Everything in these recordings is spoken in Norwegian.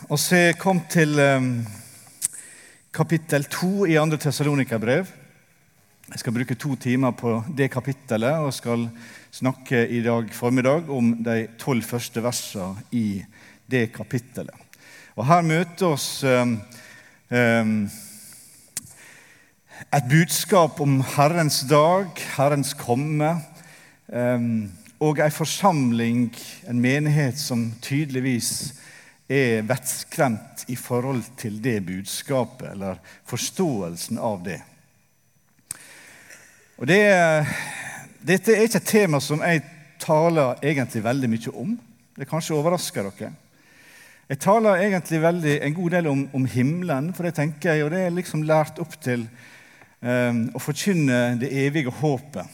Og så kom til kapittel 2 i 2. Thessalonika-brev. Jeg skal bruke 2 timer på det kapittelet, og skal snakke i dag formiddag om de 12 første versene i det kapittelet. Og her møter oss et budskap om Herrens dag, Herrens komme, og en forsamling, en menighet som tydeligvis vettskremt i forhold til det budskapet, eller forståelsen av det. Og dette ikke et tema som jeg taler egentlig veldig mye om. Det kanskje overrasker dere. Jeg taler egentlig en god del om himmelen, for det tenker jeg, og det liksom lært opp til å forkynne det evige håpet.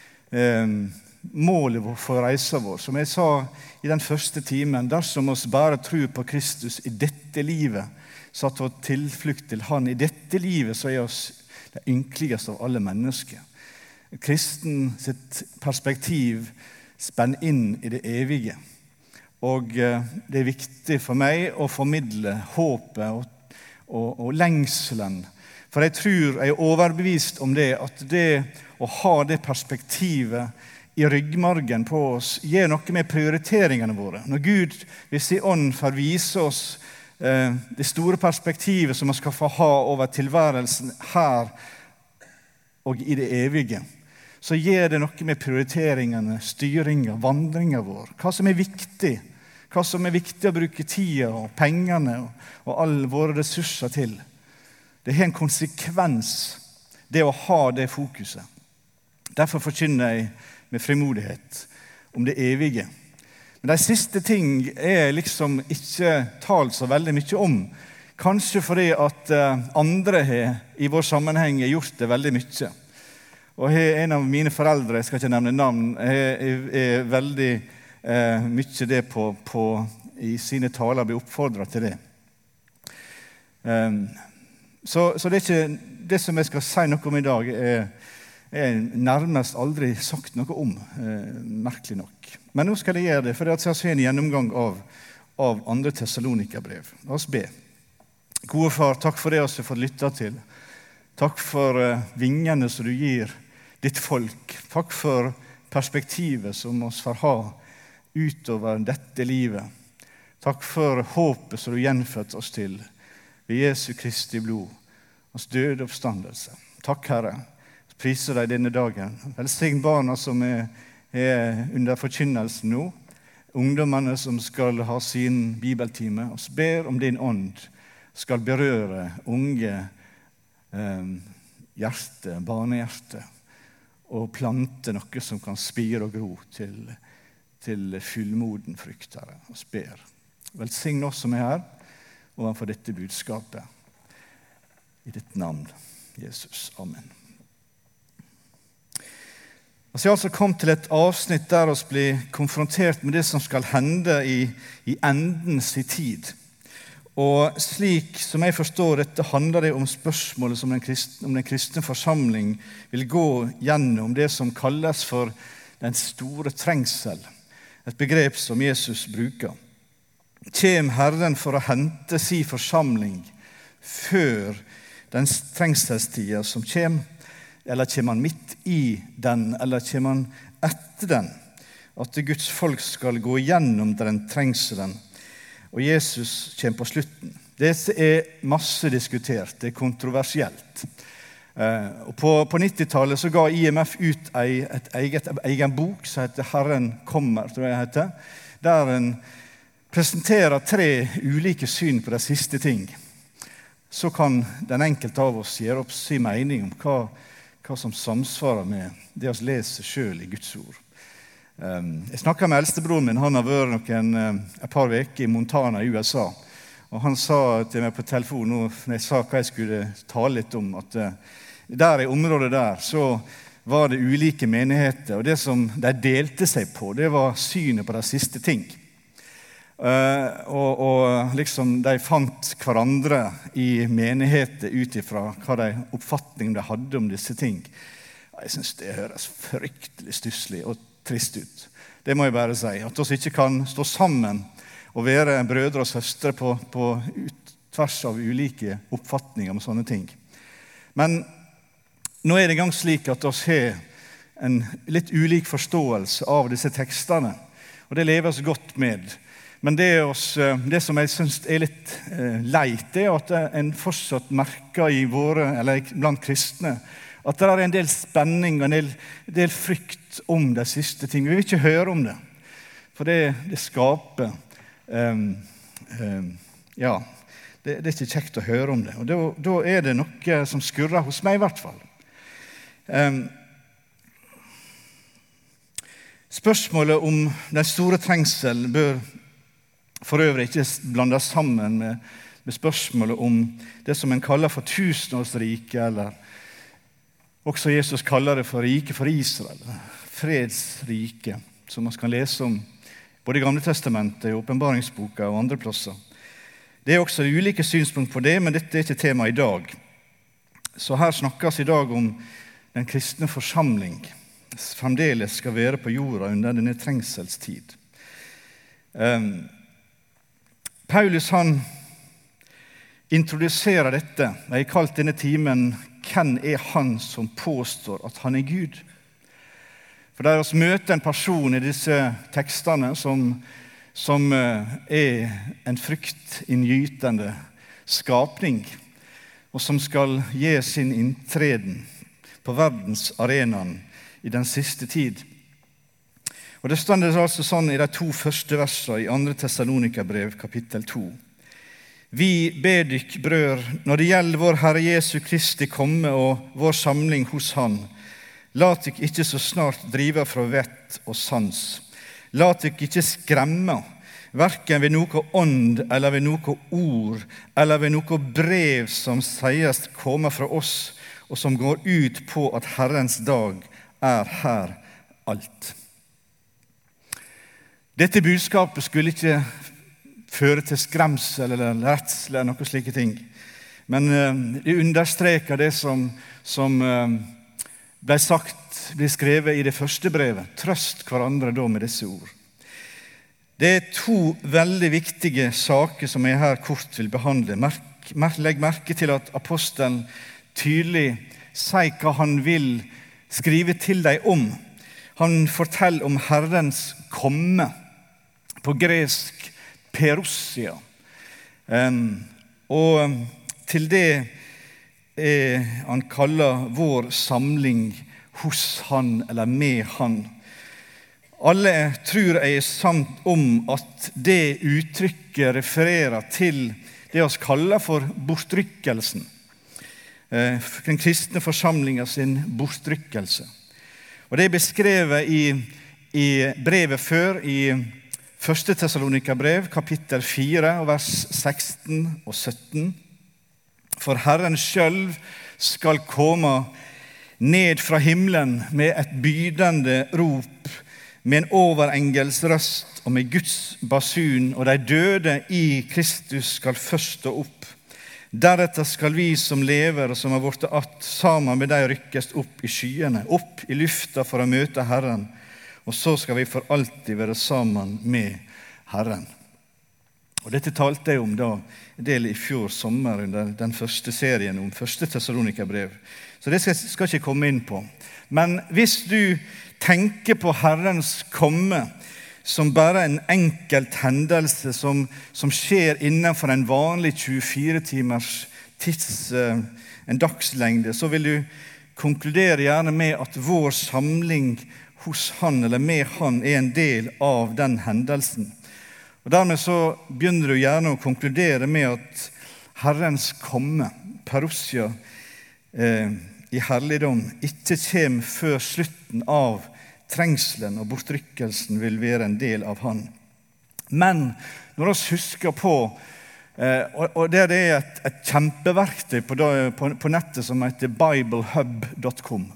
Målet for reisen vår, som jeg sa i den første timen, dersom oss bare tror på Kristus i dette livet, satt vår tilflukt til Han i dette livet, så oss det ynkeligste av alle mennesker. Kristen sitt perspektiv spenner inn i det evige, og det viktig for meg å formidle håpet og lengselen, for jeg tror, jeg overbevist om det, at det å ha det perspektivet i ryggmargen på oss, gjør noe med prioriteringene våre. Når Gud ved sin ånd får vise oss det store perspektivet som vi skal få ha over tilværelsen her og i det evige, så gjør det noe med prioriteringene, styringen, vandringen vår. Hva som viktig å bruke tida og pengene og alle våre ressurser til. Det har en konsekvens, det å ha det fokuset. Derfor forkynner jeg med frimodighet om det evige. Men de siste ting liksom ikke talt så veldig mye om. Kanskje fordi at andre i vår sammenheng har gjort det veldig mye. Og en av mine foreldre, jeg skal ikke nevne navn, er veldig mye det i sine taler blir oppfordret til det. Så det ikke det som jeg skal si noe om i dag, er nærmest aldri sagt noe om, merkelig nok. Men nå skal jeg gjøre det, for jeg skal se en gjennomgang av 2. Thessalonika-brev. La oss be. Gode far, takk for det vi har fått lytte til. Takk for vingene som du gir ditt folk. Takk for perspektivet som vi får ha utover dette livet. Takk for håpet som du gjenfødte oss til ved Jesu Kristi blod, hans døde oppstandelse. Takk, Herre. Priser deg denne dagen. Velsign barna som er under forkynnelsen nå, ungdommene som skal ha sin bibeltime, og ber om din ånd skal berøre unge hjerte, barnehjerte, og plante noe som kan spire og gro til fullmoden frukt, Herre. Og ber. Velsign oss som er her, overfor dette budskapet. I ditt navn, Jesus. Amen. Vi har altså kommet til et avsnitt der vi blir konfrontert med det som skal hende i endens tid. Og slik som jeg forstår dette, handler det om spørsmålet som den kristne forsamling vil gå gjennom, det som kalles for den store trengsel, et begrep som Jesus bruker. Kjem Herren for å hente sin forsamling før den trengselstida som kommer, eller kommer han midt i den, eller kommer han etter den? At Guds folk skal gå gjennom den trengselen, og Jesus kommer på slutten. Dette er masse diskutert, det er kontroversielt. Og på 90-tallet så ga IMF ut egen bok som heter Herren kommer, tror jeg heter, der en presenterer 3 ulike syn på de siste ting. Så kan den enkelte av oss gjøre opp sin mening om hva som samsvarer med det vi leser selv i Guds ord. Jeg snakket med eldstebroren min, han har vært et par veker i Montana i USA, og han sa til meg på telefon, når jeg sa hva jeg skulle tale litt om, at der i området der, så var det ulike menigheter, og det som de delte seg på, det var synet på de siste ting. Og liksom de fant hverandre i menigheter utifra hva oppfatningen de hadde om disse ting. Jeg synes det høres fryktelig stusslig og trist ut. Det må jeg bare si. At vi ikke kan stå sammen å være brødre og søstre på tvers av ulike oppfatninger om sånne ting. Men nå det en gang slik at oss har en litt ulik forståelse av disse tekstene, og det lever oss godt med. Men det som jeg synes litt leit, at en fortsatt merker blant kristne, at det en del spenning og en del frykt om de siste ting. Vi vil ikke høre om det, for det skaper det ikke kjekt å høre om det. Og da det noe som skurrer hos meg i hvert fall. Spørsmålet om den store trengsel bør for øvrig ikke blandes sammen med spørsmålet om det som en kaller for tusenårsriket, eller også Jesus kaller det for riket for Israel, fredsriket, som man kan lese om både i Gamle Testamentet, i Åpenbaringsboka og andre plasser. Det også ulike synspunkt på det, men dette ikke tema i dag. Så her snakkes i dag om den kristne forsamling fremdeles skal være på jorda under denne trengselstid. Paulus han introduserer dette. Jeg har kalt denne timen «Hvem han som påstår at han Gud?» For der vi møter en person i disse tekstene som en fryktinngytende skapning, og som skal gi sin inntreden på verdensarenaen i den siste tid. Og det står altså sånn i de 2 første versene i 2. Thessalonikerbrev, kapittel 2. Vi ber dykk, brødre, når det gjelder vår Herre Jesu Kristi komme og vår samling hos Han, lat dykk ikke så snart drive fra vett og sans. Lat dykk ikke skremme, hverken ved noe ånd, eller ved noe ord, eller ved noe brev som sies komme fra oss, og som går ut på at Herrens dag her alt. Dette budskapet skulle ikke føre til skremsel eller redsel eller noe slike ting. Men det understreker det som ble skrevet i det første brevet. Trøst hverandre da med disse ord. Det 2 veldig viktige saker som jeg her kort vil behandle. Legg merke til at apostelen tydelig sier hva han vil skrive til deg om. Han forteller om Herrens komme, på gresk perousia. Og til det han kaller vår samling hos Han, eller med Han. Alle tror jeg samt om at det uttrykket refererer til det vi kaller for bortrykkelsen. Den kristne forsamlingen sin bortrykkelse. Og det beskrevet i brevet før, i 1. Thessalonikerbrev, kapittel 4, vers 16 og 17. For Herren selv skal komme ned fra himmelen med et bydende rop, med en overengels røst og med Guds basun, og de døde i Kristus skal først stå opp. Deretter skal vi som lever og som har vært att, sammen med de rykkes opp i skyene, opp i lufta for å møte Herren, og så skal vi for alltid være sammen med Herren. Og dette talte jeg om da, en del i fjor sommer under den første serien om 1. Thessalonikerbrev. Så det skal jeg ikke komme inn på. Men hvis du tenker på Herrens komme som bare en enkelt hendelse som skjer innenfor en vanlig 24 timers en dagslengde, så vil du konkludere gjerne med at vår samling hos Han eller med Han en del av den hendelsen. Og dermed så begynner du gjerne å konkludere med at Herrens komme, parousia, i herligdom, ikke kommer før slutten av trengselen og bortrykkelsen vil være en del av Han. Men når vi husker på, og det et kjempeverktøy på nettet som heter biblehub.com,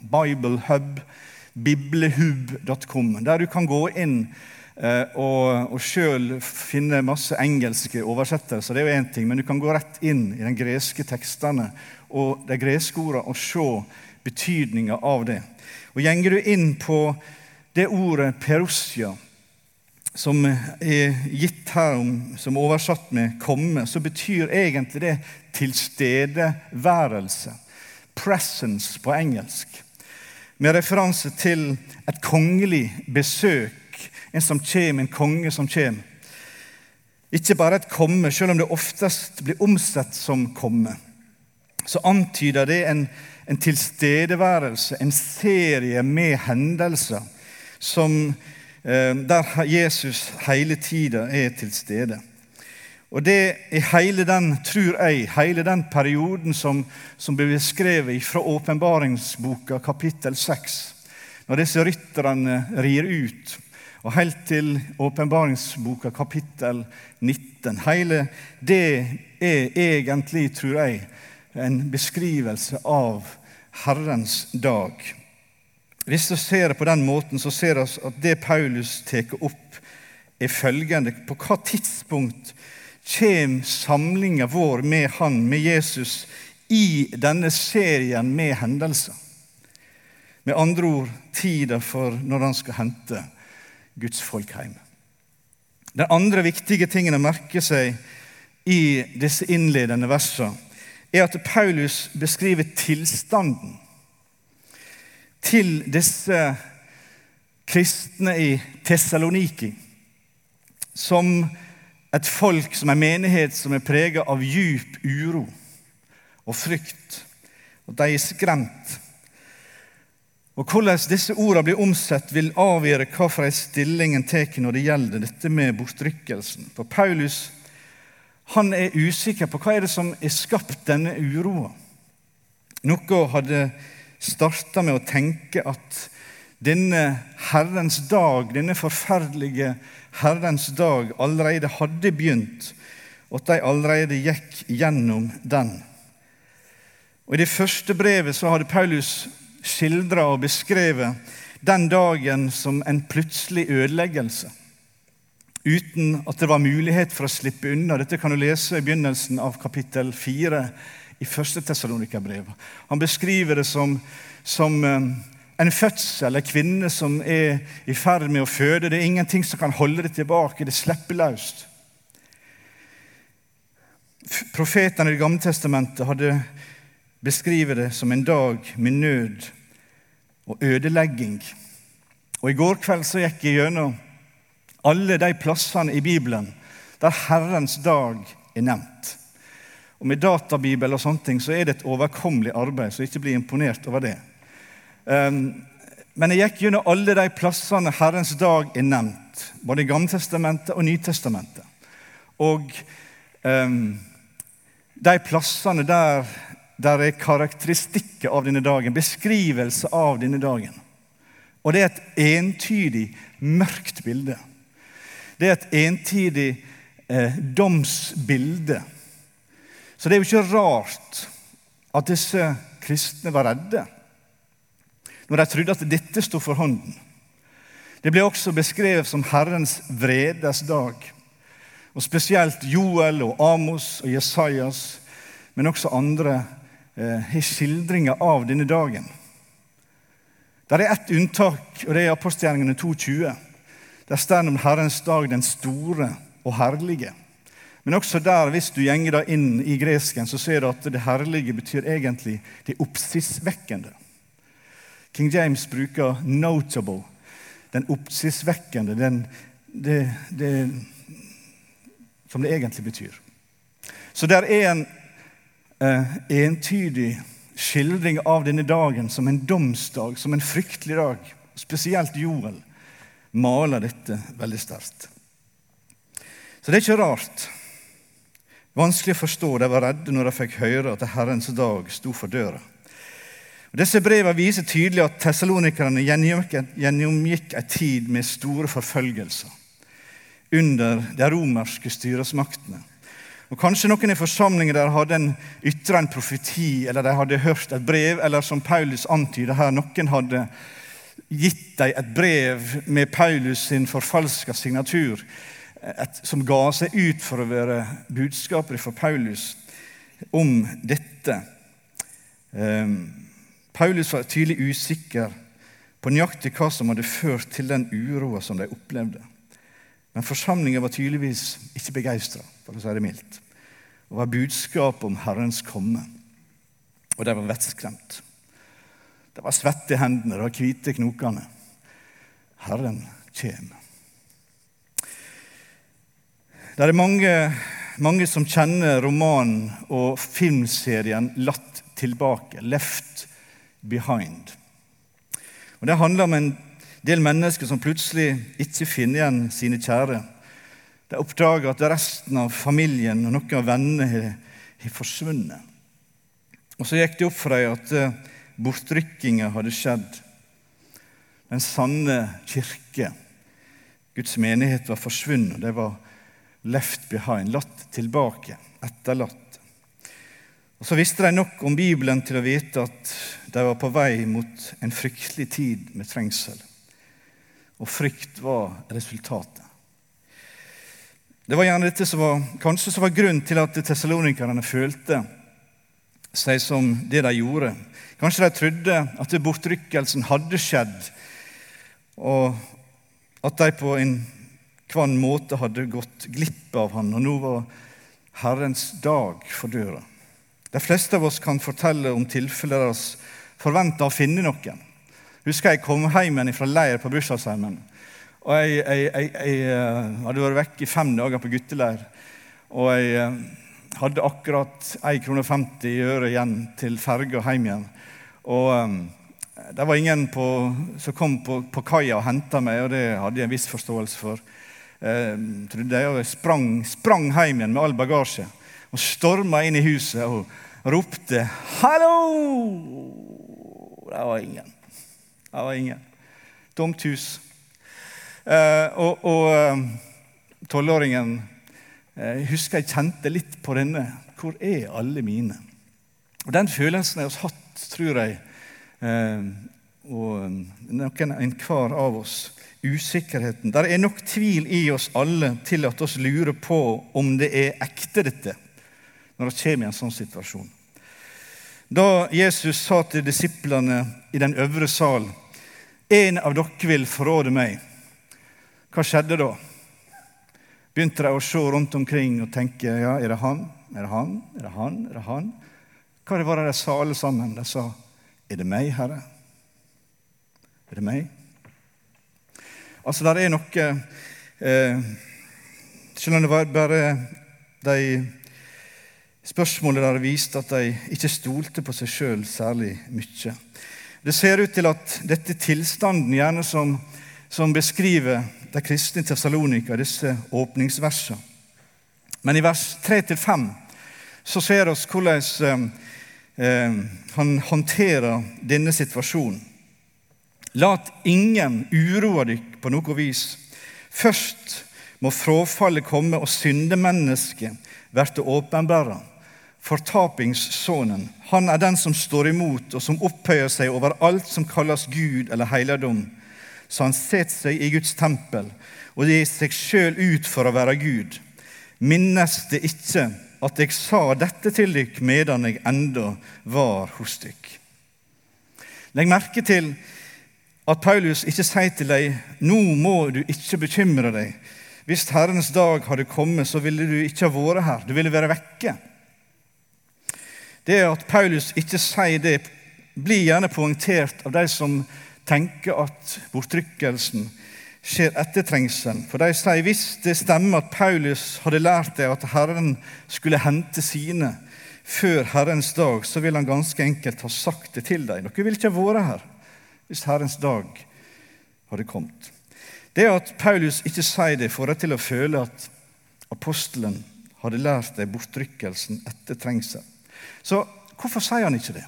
biblehub.com, der du kan gå inn og selv finne masse engelske oversettelser. Det jo en ting, men du kan gå rett inn i den greske tekstene og de greske ordene og se betydningen av det. Og gjenger du inn på det ordet perousia, som gitt her, som oversatt med komme, så betyr egentlig det tilstedeværelse. Presence på engelsk. Med referanse til et kongelig besøk. En som kommer, en konge som kommer. Ikke bare et komme, selv om det oftest blir omsett som komme. Så antyder det en tilstedeværelse, en serie med hendelser som der Jesus hele tiden til stede. Og det hele den, tror jeg, hele den perioden som blir beskrevet fra åpenbaringsboka kapittel 6, når disse rytterne rir ut, og helt til åpenbaringsboka kapittel 19. Hele det egentlig, tror jeg, en beskrivelse av Herrens dag. Hvis vi ser det på den måten, så ser vi at det Paulus teker opp følgende. På hva tidspunkt kommer samlingen vår med han, med Jesus, i denne serien med hendelser? Med andre ord, tiden for når han skal hente Guds folk hjem. Den andre viktige tingen å merke seg i disse innledende versene at Paulus beskriver tilstanden til disse kristne i Thessaloniki som et folk, som en menighet som preget av djup uro og frykt, og de skremt. Og hvordan disse ordene blir omsett vil avgjøre hva for en stilling en teker når det gjelder dette med bortrykkelsen. For Paulus, han usikker på hva det som skapt denne uroen. Noe hadde startet med å tenke at denne Herrens dag, denne forferdelige Herrens dag allerede hadde begynt, og at de allerede gikk gjennom den. Og i det første brevet så hadde Paulus skildret og beskrevet den dagen som en plutselig ødeleggelse, uten at det var mulighet for å slippe unna. Dette kan du lese i begynnelsen av kapittel 4 i 1. Thessalonika-brevet. Han beskriver det som en fødsel, en kvinne som i ferd med å føde. Det ingenting som kan holde det tilbake, det slipper løst. Profetene i Det gamle testamentet hadde beskriver det som en dag med nød og ødelegging. Og i går kveld så gikk jeg gjennom alle de plassene i Bibelen der Herrens dag nevnt. Og med databibel og sånne ting så det et overkommelig arbeid, så ikke bli imponert over det. Men jeg gikk gjennom alle de plassene Herrens dag nevnt, både i Gamle testamentet og Nytestamentet. Og de plassene der karakteristikker av denne dagen, beskrivelse av denne dagen. Og det et entydig mørkt bilde. Det et entydig domsbilde. Så det jo ikke rart at disse kristne var redde når de trodde at dette stod for hånden. Det ble også beskrevet som Herrens vredes dag. Og spesielt Joel og Amos og Jesajas, men også andre skildringer av denne dagen. Der ett unntak, og det apostelgjerningene 2:20. Der står om Herrens dag den store og herlige. Men også der, hvis du gjenger da inn i gresken, så ser du at det herlige betyr egentlig det oppsiktsvekkende. King James bruker notable, den oppsiktsvekkende, det som det egentlig betyr. Så der en entydig skildring av denne dagen som en domsdag, som en fryktelig dag. Spesielt Joel maler dette veldig sterkt. Så det ikke rart. Vanskelig å forstå. De var redde når de fikk høre at Herrens dag sto for døra. Og disse brevene viser tydelig at Thessalonikerne gjennomgikk en tid med store forfølgelser under de romerske styresmaktene. Og kanskje noen i forsamlingen der hadde ytret en profeti, eller de hadde hørt et brev, eller som Paulus antyder her, noen hadde gitt dem et brev med Paulus sin forfalska signatur, som ga seg ut for å være budskaper for Paulus om dette. Paulus var tydelig usikker på nøyaktig hva som hadde ført til den uroa som de opplevde. Men forsamlingen var tydeligvis ikke begeistret, for å si det mildt. Det var budskap om Herrens komme. Og de var vettskremt. Det var svette i hendene, det var hvite knokene. Herren kjem. Det er mange som kjenner romanen og filmserien Latt tilbake, Left Behind. Og det handler om en del mennesker som plutselig ikke finner igjen sine kjære. De oppdager at resten av familien og noen av vennene har forsvunnet. Og så gikk det opp for dem at bortrykkinga hadde skjedd. Den sanne kirke, Guds menighet, var forsvunnet. Det var left behind, latt tilbake, etterlatt. Og så visste de nok om Bibelen til å vite at de var på vei mot en fryktelig tid med trengsel. Og frykt var resultatet. Det var gjerne dette som var grunnen til at Thessalonikerne følte seg som det de gjorde. Kanskje de trodde at bortrykkelsen hadde skjedd, og at de på en kvann måte hadde gått glipp av han, og nå var Herrens dag for døra. De fleste av oss kan fortelle om tilfeller der oss forventet å finne noen. Husker jeg kom hjem fra leir på Bursdagsheimen, og jeg hadde vært vekk i 5 dager på gutteleir, og jeg hadde akkurat 1,50 kroner i øret igjen til ferge og hjem igjen. Og det var ingen som kom på kaia og hentet meg, og det hadde jeg en viss forståelse for. Trodde jeg, og jeg sprang hjem igjen med all bagasje, og stormet inn i huset og ropte, «Hallo!» Det var ingen. Tomt hus. Og 12-åringen, jeg husker jeg kjente litt på denne. Hvor er alle mine? Og den følelsen jeg har hatt, tror jeg, og en hver av oss, usikkerheten. Der er nok tvil i oss alle til at oss lurer på om det er ekte dette, når det kommer i en sånn situasjon. Da Jesus sa til disiplene i den øvre sal, «En av dere vil forråde meg», hva skjedde da? Begynte de å se rundt omkring og tenke, ja, er det han? Er det han? Er det han? Er det han? Hva var det de sa alle sammen? De sa, er det meg, Herre? Er det meg? Altså, der er noe, selv om det var bare de spørsmålene der viste at de ikke stolte på seg selv særlig mye. Det ser ut til at dette tilstanden gjerne som beskriver de kristne i Thessalonika, disse åpningsversene. Men i vers 3-5 så ser vi hvordan han håndterer denne situasjonen. Lat ingen uroa dykk på noe vis. Først må fråfallet komme, og syndemennesket verte åpenbæra. Fortapingssonen, han er den som står imot, og som opphøyer seg over alt som kalles Gud eller heiligdom. Så han setter seg i Guds tempel, og gir seg selv ut for å være Gud. Minnes det ikke at jeg sa dette til dykk medan jeg enda var hos dykk. Legg merke til at Paulus ikke sier til deg, nå må du ikke bekymre deg. Hvis Herrens dag hadde kommet, så ville du ikke ha vært her. Du ville være vekke. Det at Paulus ikke sier det, blir gjerne poengtert av de som tenker at bortrykkelsen skjer etter trengselen. For de sier, hvis det stemmer at Paulus hadde lært deg at Herren skulle hente sine før Herrens dag, så vil han ganske enkelt ha sagt det til deg. Dere vil ikke ha vært her hvis Herrens dag hadde kommet. Det at Paulus ikke sier det, får deg til å føle at apostelen hadde lært deg bortrykkelsen etter trengsel. Så hvorfor sier han ikke det?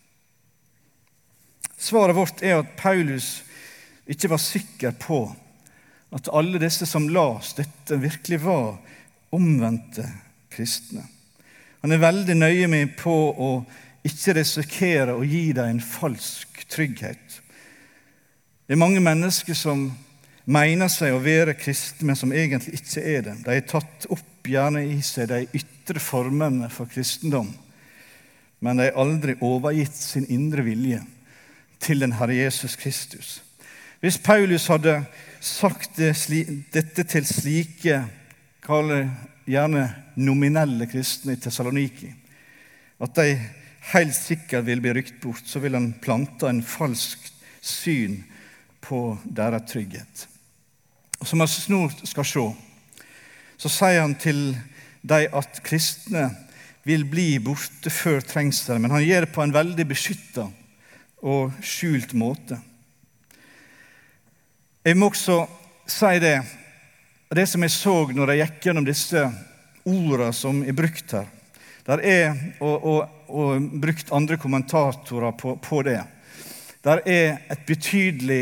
Svaret vårt er at Paulus ikke var sikker på at alle disse som las dette virkelig var omvendte kristne. Han er veldig nøye med på å ikke risikere å gi dem en falsk trygghet. Det er mange mennesker som mener seg å være kristne, men som egentlig ikke er det. De har tatt opp gjerne i seg de ytre formene for kristendom, men de har aldri overgitt sin indre vilje til den Herre Jesus Kristus. Hvis Paulus hadde sagt dette til slike, kaller gjerne nominelle kristne i Thessaloniki, at de helt sikkert vil bli rykt bort, så vil han plante en falsk syn på deres trygghet. Og som vi snart skal se, så sier han til de at kristne vil bli borte før trengsel, men han gjør det på en veldig beskyttet og skjult måte. Jeg må også si det, og det som jeg så når jeg gikk gjennom disse ordene som er brukt her, der er, og brukt andre kommentatorer på det, der er et betydelig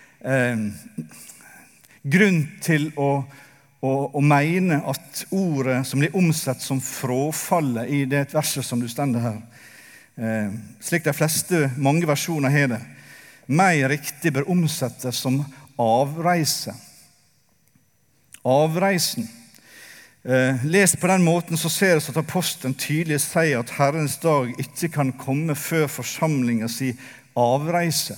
grunn til å mene at ordet som blir omsett som fråfallet i det verset som du stender her, slik de fleste, mange versjoner har det, mer riktig bør omsettes som avreise. Avreisen. Les på den måten, så ser det at apostelen tydelig sier at Herrens dag ikke kan komme før forsamlingen si avreise.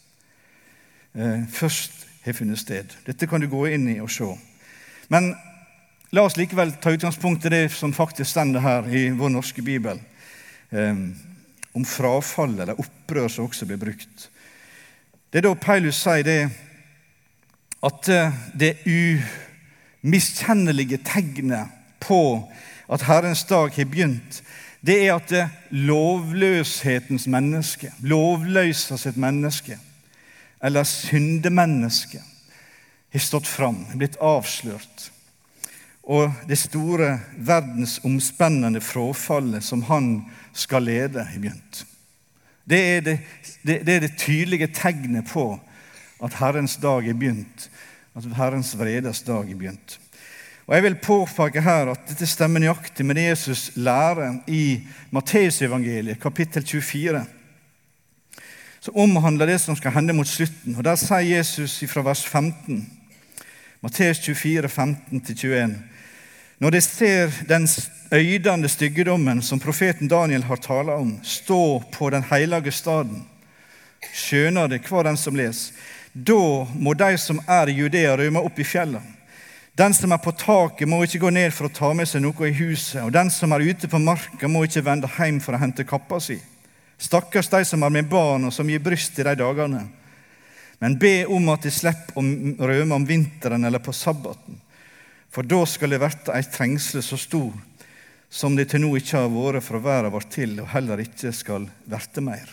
Først har funnet sted. Dette kan du gå inn i og se. Men la oss likevel ta utgangspunkt i det som faktisk stender her i vår norske bibel, om frafall eller opprør som også blir brukt. Det da Paulus sier det, at det umiskjennelige tegnet på at Herrens dag har begynt, det er at lovløshetens menneske, lovløsa sitt menneske, eller syndemenneske, har stått fram, har blitt avslørt. Og det store verdensomspennende fråfallet som han skal lede har begynt. Det er det tydelige tegnet på at Herrens dag er begynt, at Herrens vredes dag er begynt. Og jeg vil påpeke her at dette stemmer nøyaktig med det Jesus lærer i Matteusevangeliet, kapittel 24. Så omhandler det som skal hende mot slutten. Og der sier Jesus fra vers 15, Matteus 24, 15-21, når de ser den øydende styggedommen som profeten Daniel har talt om, stå på den hellige staden, skjønner det hva den som les. Da må de som er i Judea rømme opp i fjellet. Den som er på taket må ikke gå ned for å ta med seg noe i huset, og den som er ute på marka må ikke vende hjem for å hente kappa si. Stakkars de som er med barn og som gir bryst i de dagene. Men be om at de slipper å rømme om vinteren eller på sabbaten, for da skal det verte ei trengsel så stor som det til nå ikke har vært fra verden vår til, og heller ikke skal verte mer.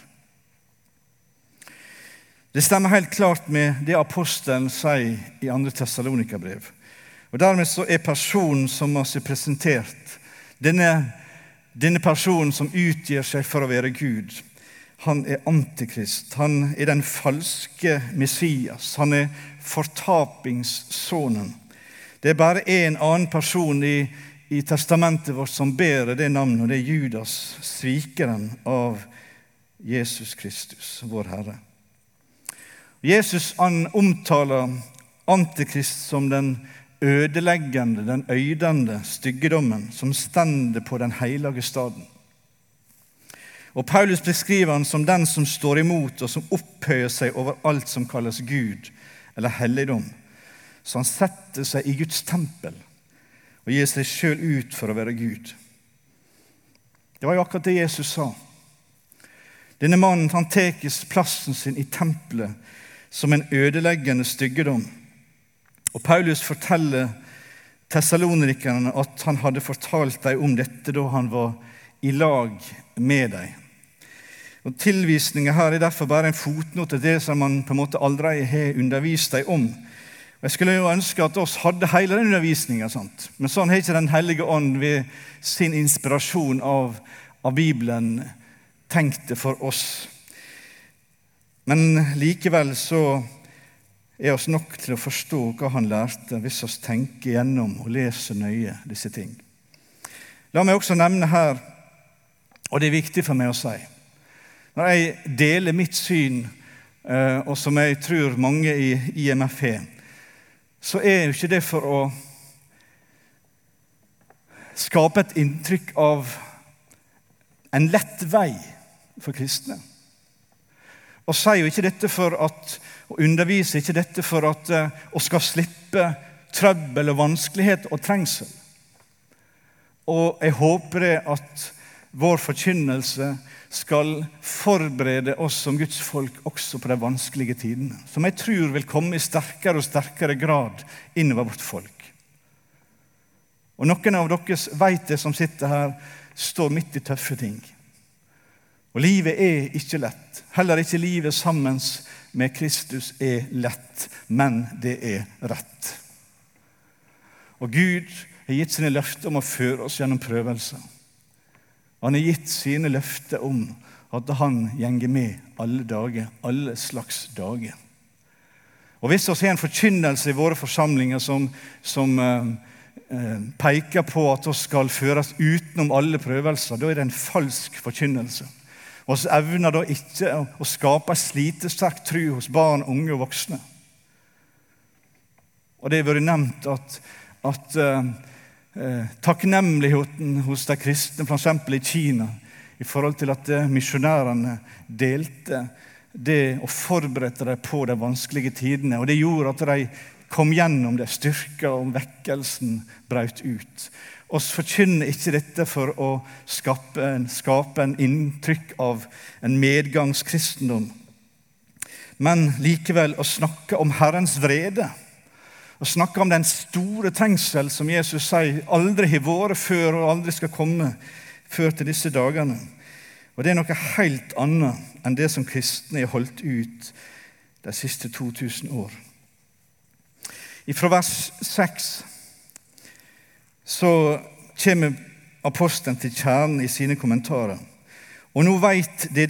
Det stemmer helt klart med det apostelen sier i 2. Thessalonika-brev. Og dermed så er personen som har seg presentert, denne personen som utgir seg for å være Gud, han er antikrist, han er den falske Messias, han er fortapingssonen. Det er bare en annen person i testamentet vårt som bærer det navnet, og det er Judas, svikeren av Jesus Kristus, vår Herre. Jesus omtaler antikrist som den ødeleggende, den øydende styggedommen som stender på den hellige staden. Og Paulus beskriver han som den som står imot og som opphøyer seg over alt som kalles Gud eller helligdom. Så han setter seg i Guds tempel og gir seg selv ut for å være Gud. Det var jo akkurat det Jesus sa. Denne mannen, han tekes plassen sin i tempelet som en ødeleggende styggedom. Og Paulus forteller Thessalonikerne at han hadde fortalt dem om dette da han var i lag med dem. Og tilvisningen her er derfor bare en fotnote til det som man på en måte aldri har undervist dem om. Og jeg skulle jo ønske at oss hadde hele den undervisningen, sant? Men sånn har ikke den hellige ånd ved sin inspirasjon av Bibelen tenkt det for oss. Men likevel så er oss nok til å forstå hva han lærte hvis oss tenker gjennom og leser nøye disse ting. La meg også nevne her, og det er viktig for meg å si, når jeg deler mitt syn, og som jeg tror mange i IMF har, så er jo ikke det for å skape et inntrykk av en lett vei for kristne. Og sier jo ikke dette for at, og underviser ikke dette for at å skal slippe trøbbel og vanskelighet og trengsel. Og jeg håper det at vår forkynnelse skal forberede oss som Guds folk også på de vanskelige tidene, som jeg tror vil komme i sterkere og sterkere grad innover vårt folk. Og noen av dere vet det som sitter her, står midt i tøffe ting. Og livet ikke lett. Heller ikke livet sammen med Kristus lett, men det rett. Og Gud har gitt sine løfter om å føre oss gjennom prøvelser. Han har gitt sine løfter om at han gjenger med alle dager, alle slags dager. Og hvis vi har en forkynnelse i våre forsamlinger som peker på at vi skal føres utenom alle prøvelser, da det en falsk forkynnelse. Og så evner da ikke å skape en slitesterk tro hos barn, unge og voksne. Og det har vært nevnt at takknemligheten hos de kristne, for eksempel i Kina, i forhold til at misjonærene delte det og forberedte dem på de vanskelige tidene, og det gjorde at de kom gjennom det, styrka og vekkelsen brøt ut. Oss forkynner ikke dette for å skape en inntrykk av en medgangskristendom, men likevel å snakke om Herrens vrede, og snakke om den store trengsel som Jesus sier aldri har vært før og aldri skal komme før til disse dagene. Og det noe helt annet enn det som kristne har holdt ut de siste 2000 år. Fra vers 6 så kommer apostelen til kjernen i sine kommentarer. Og nå vet det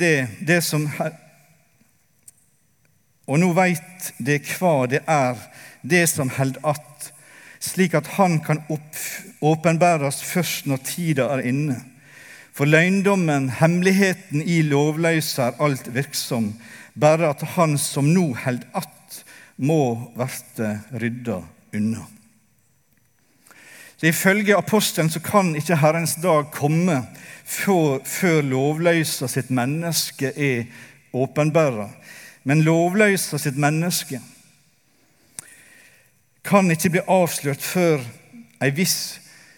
hva det som held att, slik at han kan åpenbæres først når tida inne. For løgndommen, hemmeligheten i lovløse alt virksom, bare at han som nå held att, må verte rydda unna. Så ifølge apostelen så kan ikke Herrens dag komme før lovløsa sitt menneske åpenbæret. Men lovløsa sitt menneske kan ikke bli avslørt før en viss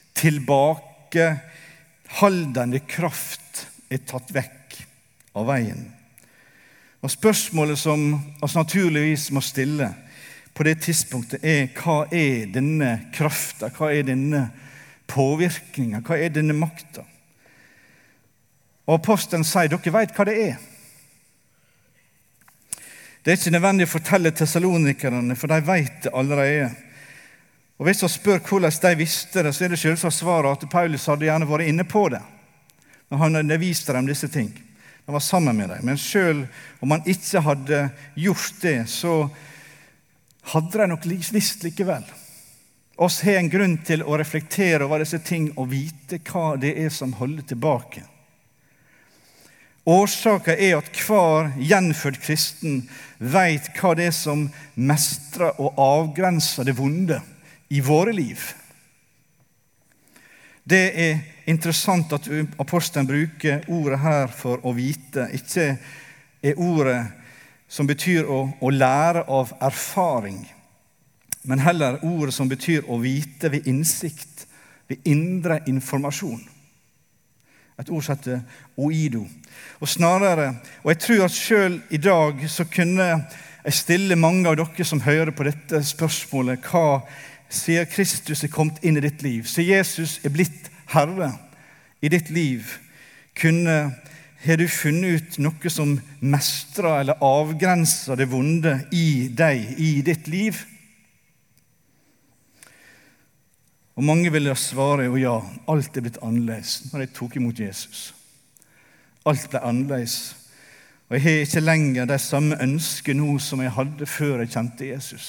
tilbakehaldende kraft tatt vekk av veien. Og spørsmålet som vi naturligvis må stille på det tidspunktet hva denne kraften, hva denne påvirkningen, hva denne makten? Og apostelen sier, dere vet hva det Det ikke nødvendig å fortelle Thessalonikerne, for de vet det allerede. Og hvis vi spør hvordan de visste det, så det selvsagt svaret at Paulus hadde gjerne vært inne på det, når han hadde vist dem disse ting. Han var sammen med dem. Men selv om han ikke hadde gjort det, så hadde de nok visst likevel. Oss har en grunn til å reflektere over disse ting og vite hva det som holder tilbake. Årsaken at hver gjenfødt kristen vet hva det som mestrer og avgrenser det vonde i våre liv. Det interessant at apostelen bruker ordet her for å vite, ikke ordet som betyr å lære av erfaring, men heller ordet som betyr å vite ved innsikt, ved indre informasjon. Et ord som heter oido. Og snarere, og jeg tror at selv i dag så kunne jeg stille mange av dere som hører på dette spørsmålet, hva sier Kristus kommet inn i ditt liv? Så Jesus blitt Herre i ditt liv. Har du funnet ut noe som mestrer eller avgrenser det vonde i deg, i ditt liv? Og mange vil svare jo ja, alt blitt annerledes når jeg tok imot Jesus. Alt ble annerledes. Og jeg har ikke lenger det samme ønsket nå som jeg hadde før jeg kjente Jesus.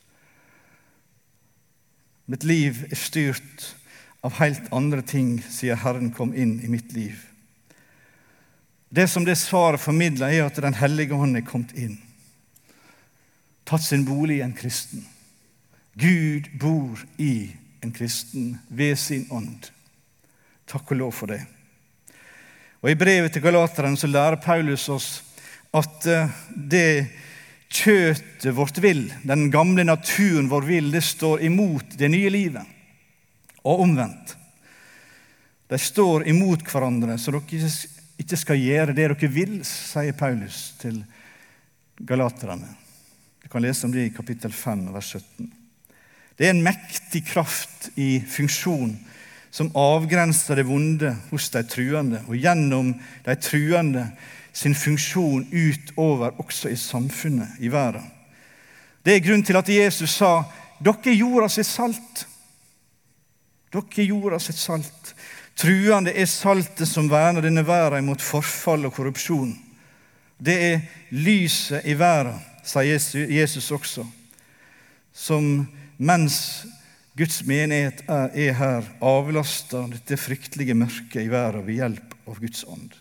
Mitt liv styrt av helt andre ting siden Herren kom inn i mitt liv. Det som det svaret formidler at Den hellige hånd kommet inn. Tatt sin bolig i en kristen. Gud bor i en kristen ved sin ånd. Takk og lov for det. Og i brevet til Galateren så lærer Paulus oss at det kjøttet vårt vil, den gamle naturen vår vil, det står imot det nye livet, og omvendt. De står imot hverandre, så dere ikke skal gjøre det dere vil, sier Paulus til Galaterne. Du kan lese om det i kapittel 5, vers 17. Det en mektig kraft i funksjon som avgrenser det vonde hos de truende, og gjennom de truende sin funksjon utover også i samfunnet, i verden. Det grunn til at Jesus sa, dere jorda sitt salt. Dere jorda sitt salt. Truende saltet som verner denne verden mot forfall og korrupsjon. Det lyset i verden, sier Jesus også, som mens Guds menighet her, avlaster dette fryktelige mørket i verden ved hjelp av Guds ånd.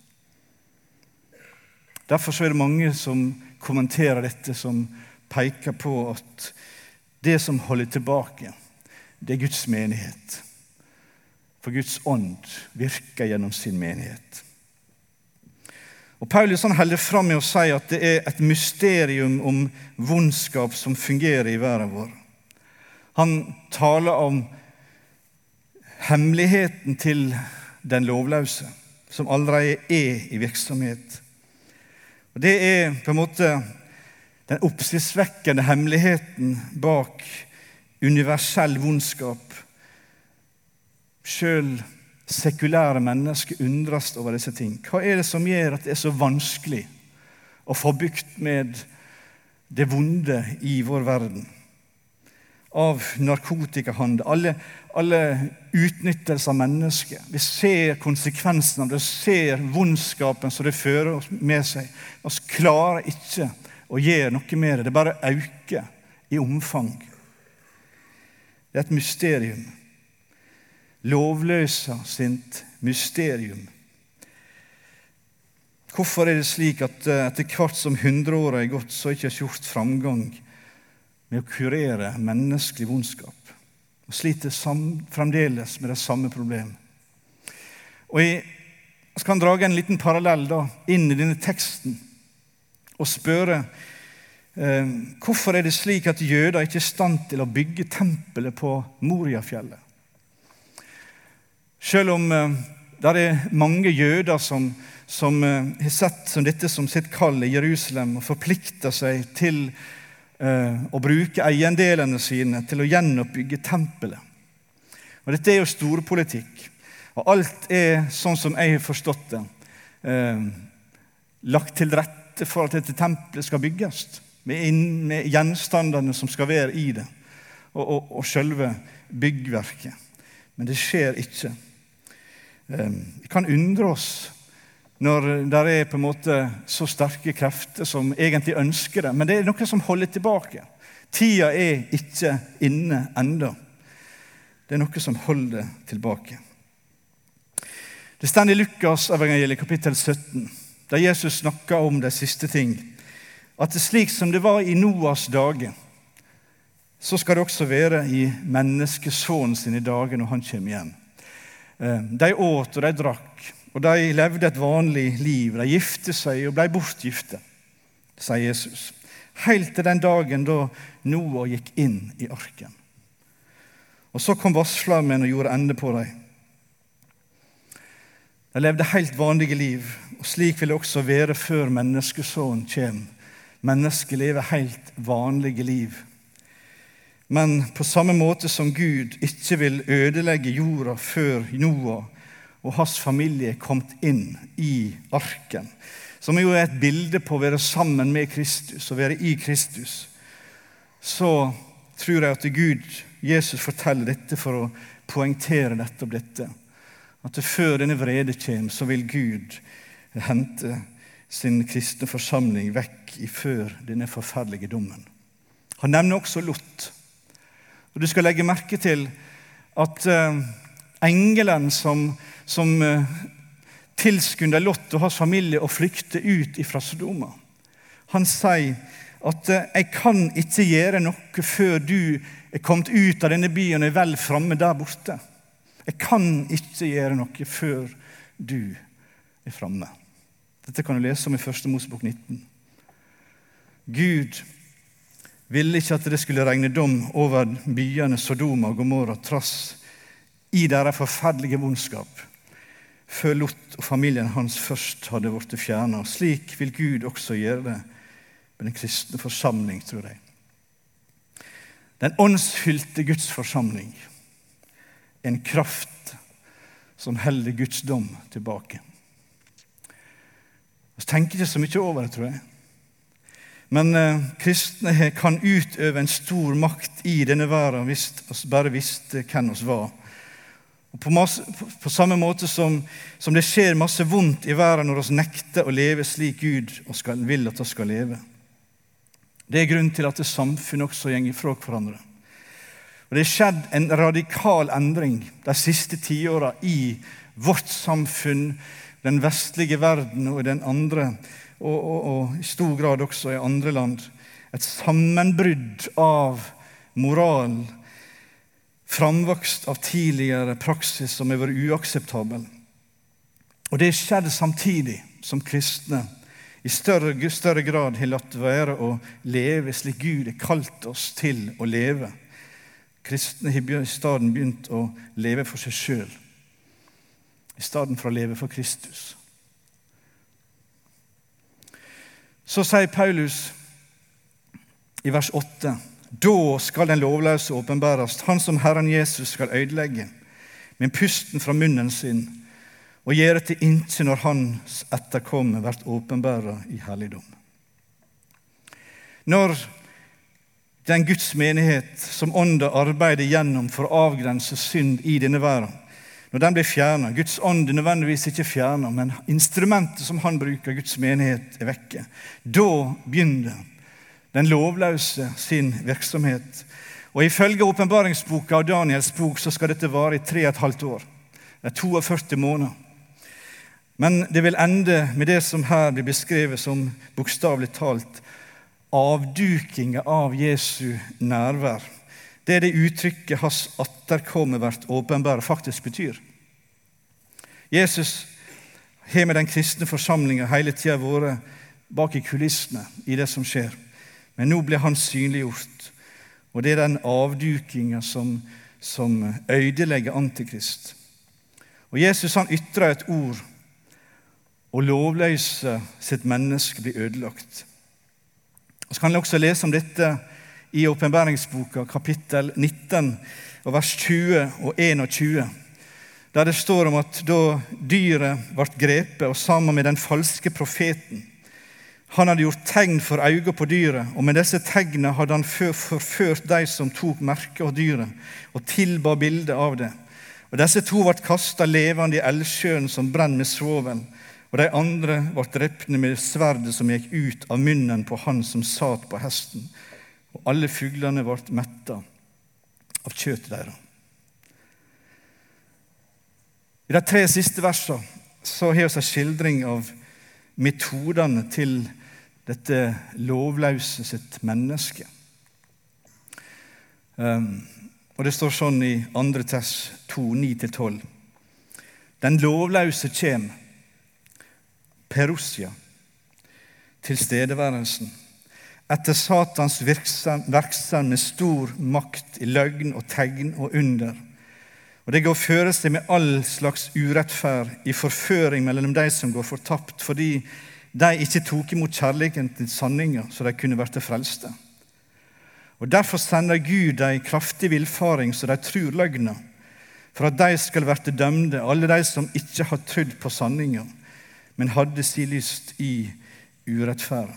Derfor så det mange som kommenterer dette, som peker på at det som holder tilbake, det Guds menighet. For Guds ånd virker gjennom sin menighet. Og Paulus holder frem med å si at det et mysterium om vondskap som fungerer i verden vår. Han taler om hemmeligheten til den lovløse, som allerede i virksomhet. Og det på en måte den oppsiktsvekkende hemmeligheten bak universell vondskap. Selv sekulære mennesker undres over disse ting. Hva det som gjør at det så vanskelig å få bukt med det vonde i vår verden? Av narkotikahandel, alle utnyttelser av mennesker. Vi ser konsekvensene, vi ser vondskapen som det fører med seg. Vi klarer ikke å gjøre noe med det, det bare øker i omfang. Det et mysterium. Lovløsa sitt mysterium. Hvorfor det slik at etter hvert som 100 år gått, så ikke har gjort framgang med å kurere menneskelig vondskap, og sliter fremdeles med det samme problem. Og jeg skal dra en liten parallell da, inn i denne teksten, og spørre, hvorfor det slik at jøder ikke stand til å bygge tempelet på Moriafjellet? Selv om det mange jøder som har sett som dette som sitt kall i Jerusalem, og forplikter seg til å bruke eiendelene sine til å gjenoppbygge tempelet. Og dette jo storpolitikk. Og alt sånn som jeg har forstått det, lagt til rette for at dette tempelet skal bygges, med gjenstandene som skal være i det, og selve byggverket. Men det skjer ikke. Vi kan undre oss når det på en måte så sterke krefter som egentlig ønsker det. Men det noe som holder tilbake. Tida ikke inne enda. Det noe som holder tilbake. Det står i Lukas evangeliet kapittel 17, der Jesus snakker om de siste ting. At det slik som det var i Noas dager, så skal det også være i menneskesånen sine dager når han kommer igjen. De åt og de drakk, og de levde et vanlig liv. De gifte seg og ble bortgifte, sier Jesus. Helt til den dagen da Noah gikk inn i arken. Og så kom vassflammen og gjorde ende på dem. De levde helt vanlige liv, og slik vil det også være før menneskesønnen kommer. Mennesker lever helt vanlige liv. Men på samme måte som Gud ikke vil ødelegge jorda før Noah og hans familie kommet inn i arken, som jo et bilde på å være sammen med Kristus og være i Kristus, så tror jeg at Gud, Jesus forteller dette for å poengtere nettopp dette. At før denne vrede kommer, så vil Gud hente sin kristne forsamling vekk før denne forferdelige dommen. Han nevner også Lot. Og du skal legge merke til at engelen som tilskunder Lot og hans familie å flykte ut fra Sodoma, han sier at jeg kan ikke gjøre noe før du kommet ut av denne byen og vel fremme der borte. Jeg kan ikke gjøre noe før du fremme. Dette kan du lese om i 1. Mosebok 19. Gud ville ikke at det skulle regne dom over byene Sodoma og Gomorra, trass i deres forferdelige vondskap, før Lot og familien hans først hadde vært fjernet. Slik vil Gud også gjøre det med den kristne forsamling, tror jeg. Den åndsfylte Guds forsamling, en kraft som holder Guds dom tilbake. Jeg tenker ikke så mye over det, tror jeg. Men kristne kan utøve en stor makt i denne verden hvis vi bare visste hvem vi var. Og på samme måte som det skjer masse vondt i verden når vi nekter å leve slik Gud vil at vi skal leve. Det er grunn til at det samfunnet også går fra hverandre. Og det har skjedd en radikal endring de siste 10 årene i vårt samfunn, den vestlige verden og den andre, og i stor grad også i andre land. Et sammenbrudd av moral, framvokst av tidligere praksis som har vært uakseptabel. Og det skjedde samtidig som kristne i større grad har latt være å leve slik Gud har kalt oss til å leve. Kristne har i stedet begynt å leve for seg selv, i stedet for å leve for Kristus. Så sier Paulus i vers 8, «Da skal den lovløse åpenbæres, han som Herren Jesus skal ødelegge, med pusten fra munnen sin, og gjøre til intet når hans etterkomme vært åpenbæret i helligdom.» Når den Guds menighet som ånda arbeider gjennom for å avgrense synd i denne verden, når den blir fjernet, Guds ånd er nødvendigvis ikke fjernet, men instrumentet som han bruker, Guds menighet, er vekke. Da begynner den lovløse sin virksomhet. Og ifølge åpenbaringsboka og Daniels bok så skal dette vare i 3,5 år. Det er 42 måneder. Men det vil ende med det som her blir beskrevet som bokstavelig talt avdukinga av Jesu nærvær. Det er det uttrykket hans atterkomme vært åpenbare faktisk betyr. Jesus har med den kristne forsamlingen hele tiden vært bak i kulissene i det som skjer. Men nå blir han synliggjort, og det er den avdukingen som ødelegger Antikrist. Og Jesus han ytrer et ord, og lovløse sitt menneske blir ødelagt. Og så kan jeg også lese om dette i åpenbæringsboka, kapittel 19, og vers 20 og 21, der det står om at da dyret ble grepet, og sammen med den falske profeten, han hadde gjort tegn for øynene på dyret, og med disse tegnene hadde han forført de som tok merke av dyret, og tilba bildet av det. Og disse 2 ble kastet levende i eldsjøen som brenner med svovel, og de andre ble drepne med sverdet som gikk ut av munnen på han som satt på hesten. Og alle fuglene ble mettet av kjøttet deres. I de 3 siste versene så har vi en skildring av metodene til dette lovløse sitt menneske. Og det står sånn i 2. Tess 2, 9-12. Den lovløse kjem, perusia, tilstedeværelsen, etter Satans virksomhet med stor makt i løgn og tegn og under. Og det går føre seg med all slags urettferd i forføring mellom de som går fortapt, fordi de ikke tok imot kjærligheten til sanningen, så de kunne vært frelste. Og derfor sender Gud de kraftig villfaring, så de tror løgna, for at de skal være dømde, alle de som ikke har trodd på sanningen, men hadde sin lyst i urettferd.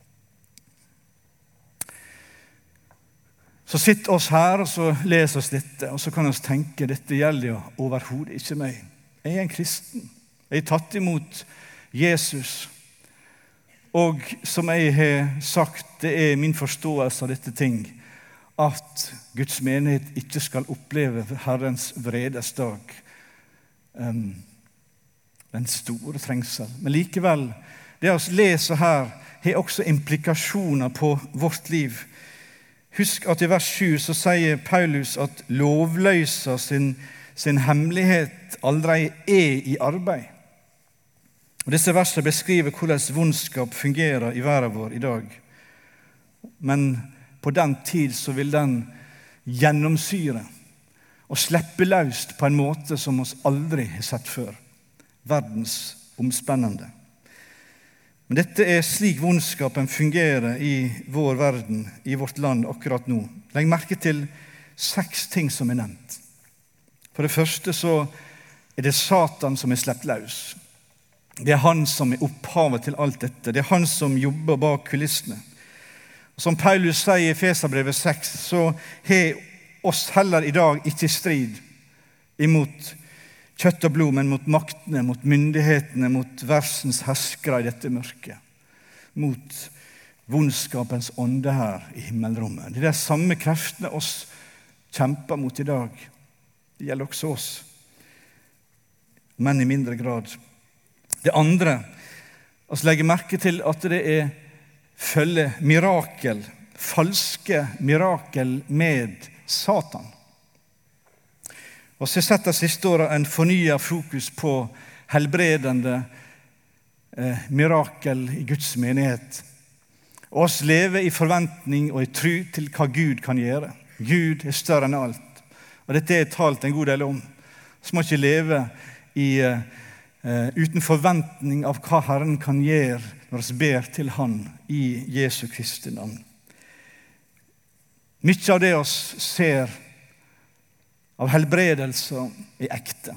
Så sitter oss her, og så leser oss dette, og så kan vi tenke, dette gjelder jo overhodet ikke meg. Jeg er en kristen. Jeg har tatt imot Jesus. Og som jeg har sagt, det er min forståelse av dette ting, at Guds menighet ikke skal oppleve Herrens vredes dag. Den store trengsel. Men likevel, det å lese her, har også implikasjoner på vårt liv. Husk at i vers 7 så sier Paulus at lovløsa sin hemmelighet aldri er i arbeid. Og disse versene beskriver hvordan vondskap fungerer i verden vår i dag. men på den tid så vil den gjennomsyre og slippe løst på en måte som oss aldri har sett før. Verdens omspennende. Men dette slik vondskapen fungerer i vår verden, i vårt land akkurat nå. Legg merke til 6 ting som nevnt. For det første så det Satan som sluppet løs. Det han som opphavet til alt dette. Det han som jobber bak kulissene. Som Paulus sier i Efeserbrevet 6, så har oss heller i dag ikke strid imot kjøtt og blod, men mot maktene, mot myndighetene, mot versens herskere i dette mørket. Mot vondskapens ånde her i himmelrommet. Det samme kreftene oss kjemper mot i dag. Det gjelder også oss, men i mindre grad. Det andre, altså legge merke til at det følger mirakel, falske mirakel med Satan. Og så setter siste året en fornyet fokus på helbredende mirakel i Guds menighet. Og oss lever i forventning og i tro til hva Gud kan gjøre. Gud større enn alt. Og dette talt en god del om. Så må ikke leve uten forventning av hva Herren kan gjøre når vi ber til Han i Jesu Kristi navn. Mye av det oss ser av helbredelser ekte.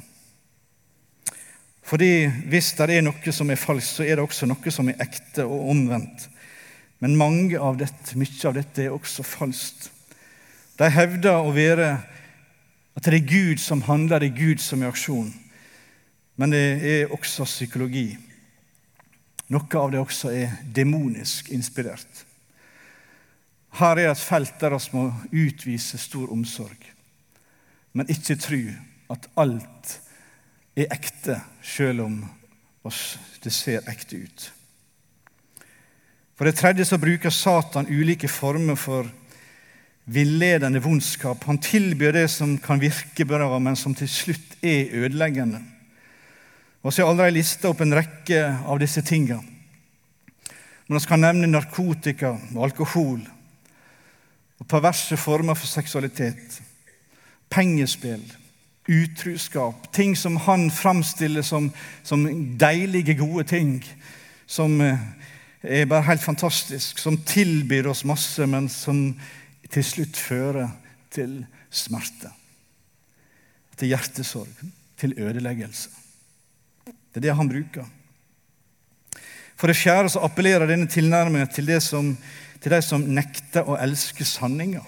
Fordi hvis det noe som falskt, så det også noe som ekte og omvendt. Men mye av dette også falskt. De hevder å være at det Gud som handler, det Gud som aksjon. Men det også psykologi. Noe av det også demonisk inspirert. Her et felt der vi må utvise stor omsorg, men ikke tro at alt ekte, selv om det ser ekte ut. For det tredje så bruker Satan ulike former for villedende vondskap. Han tilbyr det som kan virke bra, men som til slutt ødeleggende. Og så har jeg allerede listet opp en rekke av disse tingene. Men jeg skal nevne narkotika og alkohol, og perverse former for seksualitet, pengespill, utruskap, ting som han framstiller som deilige, gode ting, som bare helt fantastisk, som tilbyr oss masse, men som til slutt fører til smerte, til hjertesorg, til ødeleggelse. Det det han bruker. For det fjerde så appellerer denne tilnærmingen til de som nekter å elske sanninger,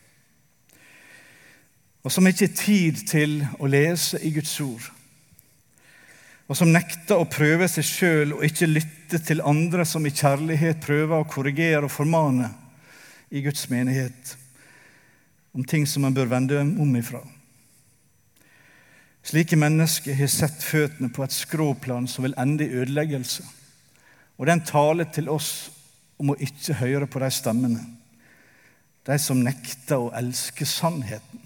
og som ikke har tid til å lese i Guds ord, og som nekter å prøve seg selv og ikke lytte til andre som i kjærlighet prøver å korrigere og formane i Guds menighet om ting som man bør vende om ifra. Slike mennesker har sett føttene på et skråplan som vil ende i ødeleggelse, og den taler til oss om å ikke høre på de stemmene, de som nekter å elske sannheten.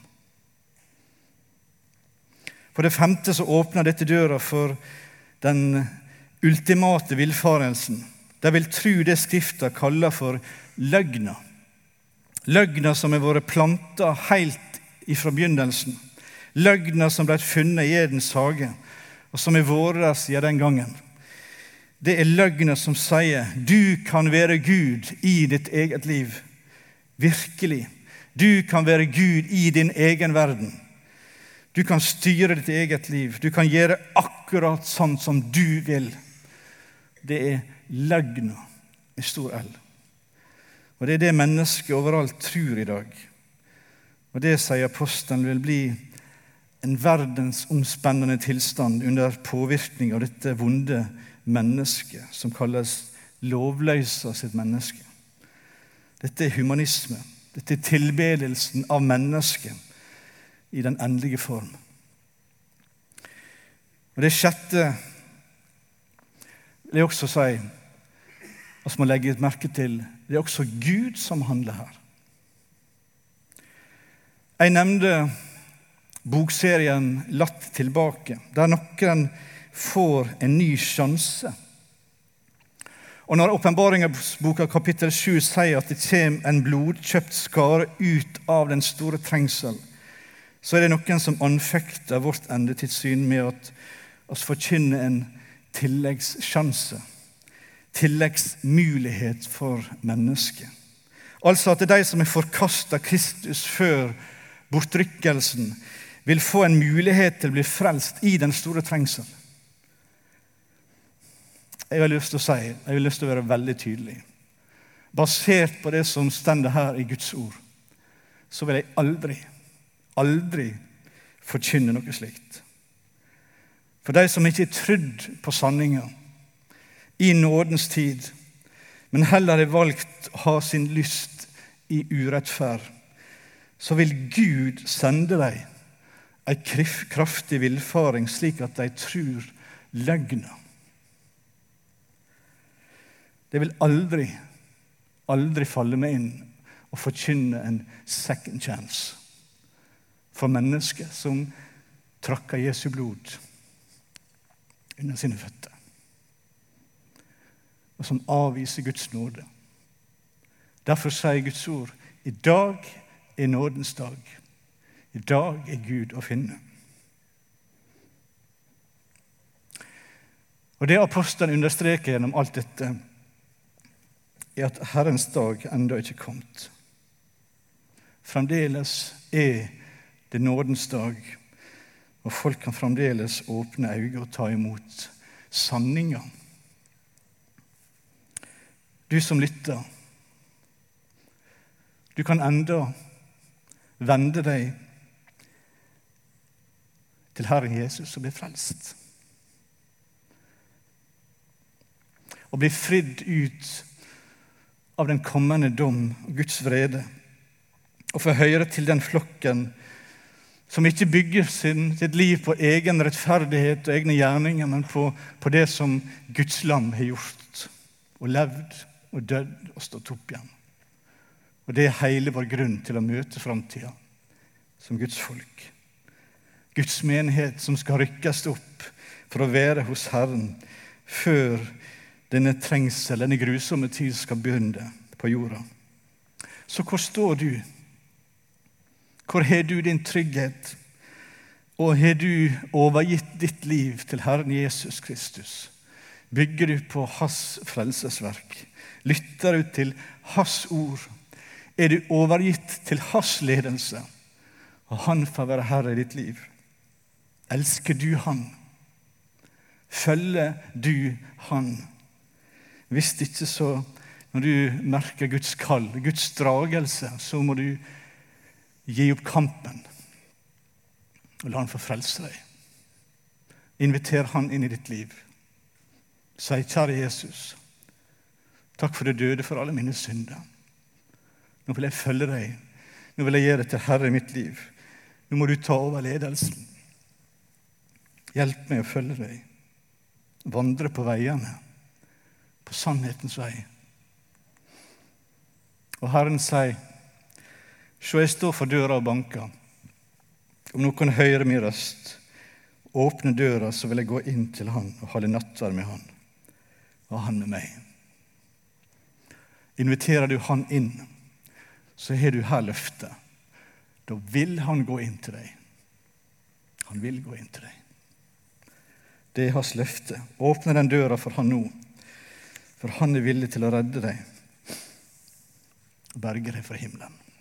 For det femte så åpner dette døra for den ultimate villfarelsen. De vil tro det Skriften kaller for løgner. Løgner som har vært plantet helt ifra begynnelsen. Løgner som ble funnet i Edens hage, og som har vært der siden den gangen. Det løgner som sier, du kan være Gud i ditt eget liv. Virkelig. Du kan være Gud i din egen verden. Du kan styre ditt eget liv. Du kan gjøre akkurat sånn som du vil. Det løgner i stor L. Og det det mennesket overalt tror i dag. Og det, sier apostelen, vil bli en verdensomspennende tilstand under påvirkning av dette vonde mennesket, som kalles lovløsa sitt menneske. Dette humanisme. Dette tilbedelsen av mennesket i den endelige form. Og det sjette vil jeg også si, og som må legge et merke til, det også Gud som handler her. Jeg nevnte bokserien Latt tilbake, der noen får en ny sjanse. Og når Åpenbaringsboka kapittel 7 sier at det kommer en blodkjøpt skare ut av den store trengsel, så er det noen som anfekter vårt endetidssyn med at oss forkynner en tilleggssjanse, tilleggsmulighet for mennesket. Altså at det er de som har forkastet Kristus før bortrykkelsen, vil få en mulighet til å bli frelst i den store trengsel. Jeg har lyst til å si, jeg har lyst til å være veldig tydelig. Basert på det som stender her i Guds ord, så vil jeg aldri forkynne noe slikt. For de som ikke er trudd på sanningen i nådens tid, men heller har valgt å ha sin lyst i urettferd, så vil Gud sende dem en kraftig villfaring slik at de tror løgner. Det vil aldri falle meg inn å forkynne en second chance for mennesker som trakker Jesu blod under sine føtter, og som avviser Guds nåde. Derfor sier Guds ord, i dag er nådens dag. I dag er Gud å finne. Og det apostelen understreker gjennom alt dette, er at Herrens dag enda ikke kommet. Fremdeles er det nådens dag, og folk kan fremdeles åpne øyne og ta imot sanningen. Du som lytter, du kan enda vende deg til Herren Jesus og bli frelst. Og bli fridd ut av den kommende dom og Guds vrede, og få høre til den flokken som ikke bygger sitt liv på egen rettferdighet og egne gjerninger, men på det som Guds lam har gjort, og levd og dødd og stått opp igjen. Og det er hele vår grunn til å møte fremtiden som Guds folk. Guds menighet som skal rykkes opp for å være hos Herren før denne trengsel, denne grusomme tid skal begynne på jorda. Så hvor står du? Hvor har du din trygghet? Og har du overgitt ditt liv til Herren Jesus Kristus? Bygger du på hans frelsesverk? Lytter du til hans ord? Er du overgitt til hans ledelse? Og han får være herre i ditt liv. Elsker du han? Følger du han? Hvis ikke, så når du merker Guds kall, Guds dragelse, så må du gi opp kampen og la han få frelse deg. Inviter han inn i ditt liv. Si, kjære Jesus, takk for du døde for alle mine synder. Nå vil jeg følge deg. Nå vil jeg gjøre deg til herre i mitt liv. Nå må du ta over ledelsen. Hjelp meg å følge deg. Vandre på veiene. På sannhetens vei. Og Herren sier, «Se, jeg står for døra og banker. Om noen hører min røst, åpne døra, så vil jeg gå inn til han og holde nattverd med han, og han med meg.» Inviterer du han inn, så har du her løftet. Da vil han gå inn til deg. Han vil gå inn til deg. Det er hans løfte. Åpne den døra for han nå. For han er villig til å redde deg og berge deg fra himmelen.